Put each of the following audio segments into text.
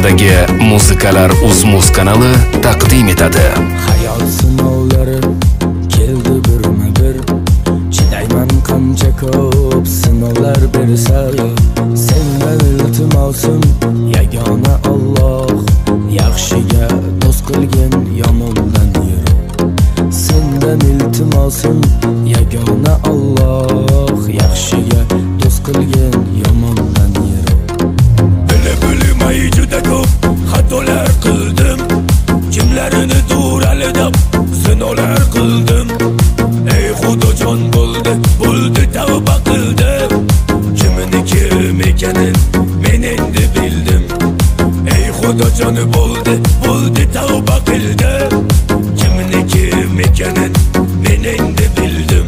Andijon'dagi Muzikalar Uz-Muz kanali taqdim etadi. Hayot sinovlari keldi birma-bir. Chidayman qancha ko'p sinovlar bersa, sendan iltimosim yagona Alloh, yaxshiga do'st qilgin yomondan yiroq. Sendan iltimosim yagona Alloh, yaxshiga do'st qilgin yomondan yiroq. Bilmay juda ko'p xatolar qildim, kimlarini duralidab sinovlar qildim. Ey Xudojon bo'ldi tavba qildim, kimini kim ekanin men endi bildim. Ey Xudojon bo'ldi tavba qildim, kimini kim ekanin men endi bildim.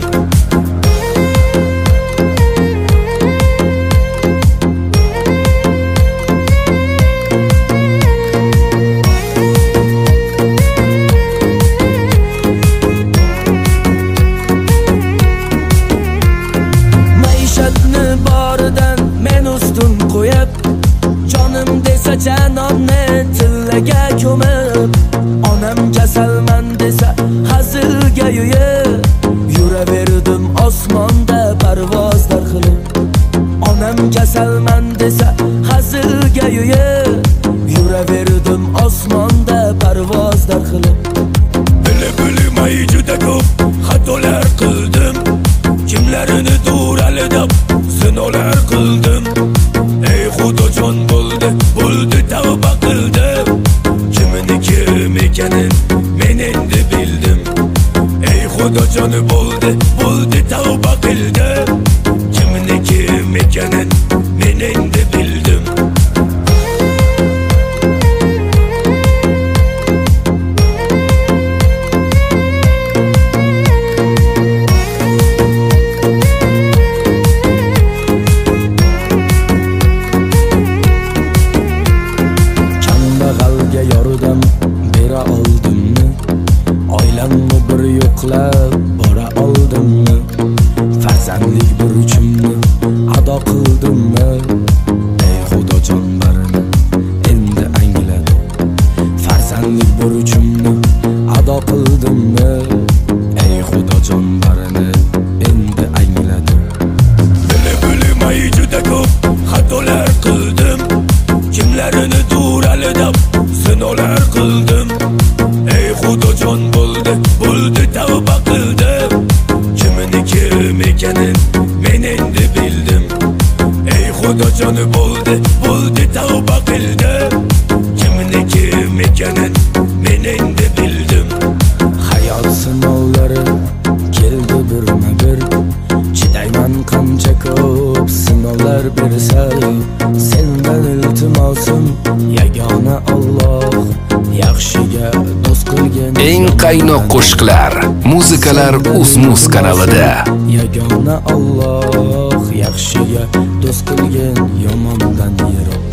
Jonim desa janonni tillaga ko'mib, onam kasalman desa hazilga yo'yib, yuraverdim osmonda parvozlar qilib. Onam kasalman desa hazilga yo'yib, yuraverdim osmonda parvozlar qilib. Bilmay juda ko'p xatolar qildim, kimlarini duralidab sinovlar qildim. Ey Xudojon bo'ldi tavba qildim, kimini kim ekanin men endi bildim. Ey Xudojon bo'ldi tavba qildim, kimini kim ekanin men endi bildim. Yordam bera oldimmi? Oilamni bir yo'qlab bora oldimmi? Farzandlik burchimni ado qildimmi? Ey Xudojon barini endi angladim. Farzandlik burchimni ado qildimmi? Ey Xudojon barini endi angladim. Bilmay juda ko'p xatolar qildim, kimlarini duralidab sinovlar qildim. Ey Xudojon bo'ldi tavba qildim, kimini kim ekanin men endi bildim. Ey Xudojon bo'ldi tavba qildim, kimini kim ekanin men endi bildim. Hayot sinovlari keldi birma-bir. Chidayman qancha ko'p sinovlar bersa, sendan iltimosim yagona Alloh, yaxshiga do'st qilgin. Eng qaynoq qo'shiqlar Muzikalar Uz-Muz kanalida. Yagona Alloh, yaxshiga do'st qilgin yomondan yiroq.